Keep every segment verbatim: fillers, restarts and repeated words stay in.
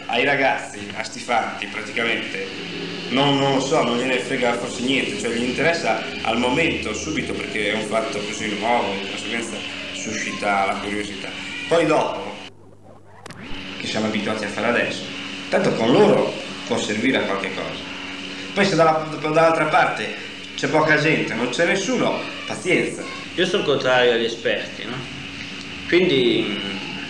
ai ragazzi, a stifanti praticamente, non, non lo so, non gliene frega forse niente, cioè gli interessa al momento, subito, perché è un fatto così nuovo, di conseguenza suscita la curiosità. Poi dopo, che siamo abituati a fare adesso, tanto con loro può servire a qualche cosa. Poi se dalla, dall'altra parte c'è poca gente, non c'è nessuno, pazienza. Io sono contrario agli esperti, no? Quindi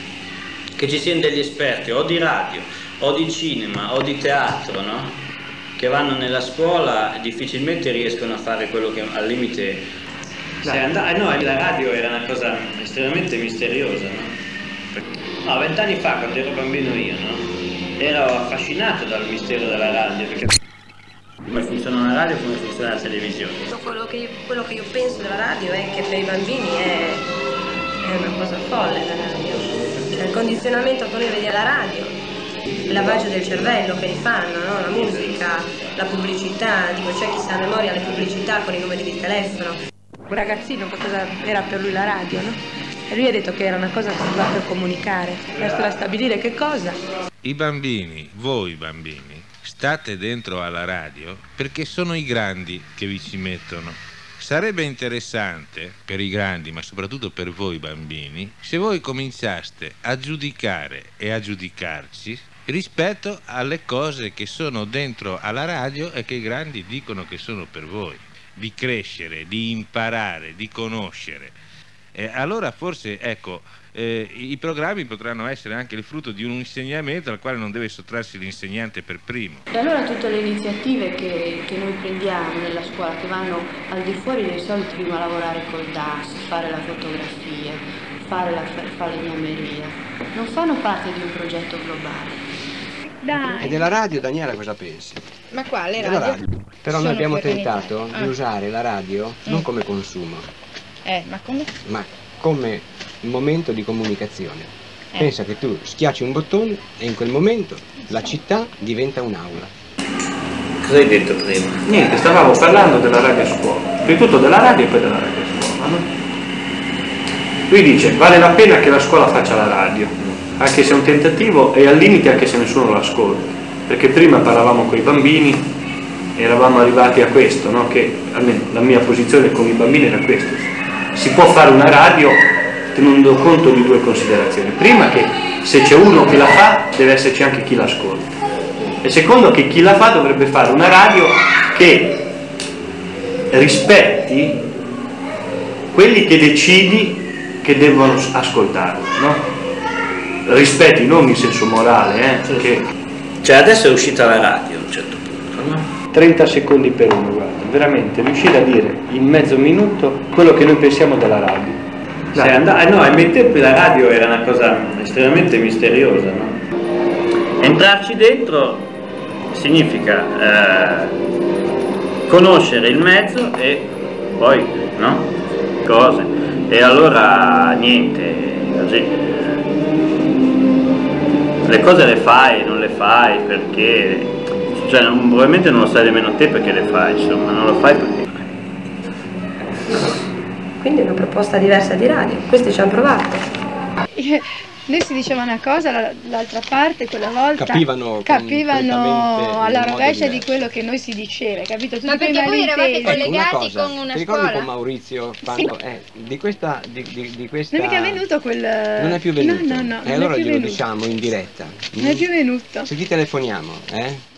che ci siano degli esperti o di radio, o di cinema, o di teatro, no? Che vanno nella scuola e difficilmente riescono a fare quello che al limite... Se andava, no, la radio era una cosa estremamente misteriosa, no? No, vent'anni fa, quando ero bambino io, no? Ero affascinato dal mistero della radio, perché come funziona una radio e come funziona la televisione. Quello che, io, quello che io penso della radio è che per i bambini è, è una cosa folle la radio. Cioè, il condizionamento che noi vediamo alla radio, il lavaggio del cervello che li fanno, no? La musica, la pubblicità, dico c'è chi sa a memoria le pubblicità con i numeri di telefono. Un ragazzino, cosa era per lui la radio, no? E lui ha detto che era una cosa che serviva per comunicare, per stabilire che cosa. I bambini, voi bambini, state dentro alla radio perché sono i grandi che vi ci mettono. Sarebbe interessante per i grandi, ma soprattutto per voi bambini, se voi cominciaste a giudicare e a giudicarci rispetto alle cose che sono dentro alla radio e che i grandi dicono che sono per voi. Di crescere, di imparare, di conoscere. Eh, allora forse, ecco, eh, i programmi potranno essere anche il frutto di un insegnamento al quale non deve sottrarsi l'insegnante per primo. E allora tutte le iniziative che, che noi prendiamo nella scuola, che vanno al di fuori dei soliti, prima lavorare col D A S, fare la fotografia, fare la falegnameria, non fanno parte di un progetto globale. Dai. E della radio, Daniela, cosa pensi? Ma quale radio? radio? Però Sono noi abbiamo per tentato ah. di usare la radio mm. non come consumo, eh, ma come? ma come momento di comunicazione. Eh. Pensa che tu schiacci un bottone e in quel momento la città diventa un'aula. Cosa hai detto prima? Niente, stavamo parlando della radio a scuola, prima di tutto della radio e poi della radio a scuola, no? Lui dice, vale la pena che la scuola faccia la radio, anche se è un tentativo e al limite anche se nessuno lo ascolta, perché prima parlavamo con i bambini, eravamo arrivati a questo, no? Che almeno la mia posizione con i bambini era questa: si può fare una radio tenendo conto di due considerazioni: prima, che se c'è uno che la fa deve esserci anche chi l'ascolta, e secondo, che chi la fa dovrebbe fare una radio che rispetti quelli che decidi che devono ascoltarlo, no? Rispetti non in senso morale, eh? Perché... Cioè adesso è uscita la radio a un certo punto, no? trenta secondi per uno, guarda, veramente riuscire a dire in mezzo minuto quello che noi pensiamo della radio. Se andava, no, ai miei tempi la radio era una cosa estremamente misteriosa, no? Entrarci dentro significa eh, conoscere il mezzo e poi, no? Cose. E allora niente, così. Le cose le fai, non le fai perché, cioè non, probabilmente non lo sai nemmeno te perché le fai, insomma, non lo fai perché. Quindi è una proposta diversa di radio, questi ci hanno provato. Noi si diceva una cosa, l'altra parte quella volta capivano, capivano alla rovescia di quello che noi si diceva, capito? Tutti ma perché voi eravate collegati una cosa, con una ti ricordi scuola? con Maurizio quando, Sì. eh, di questa di, di, di questa non è mica venuto quel... non è più venuto, no no no e allora glielo venuto. Diciamo in diretta, non è più venuto, se ti telefoniamo, eh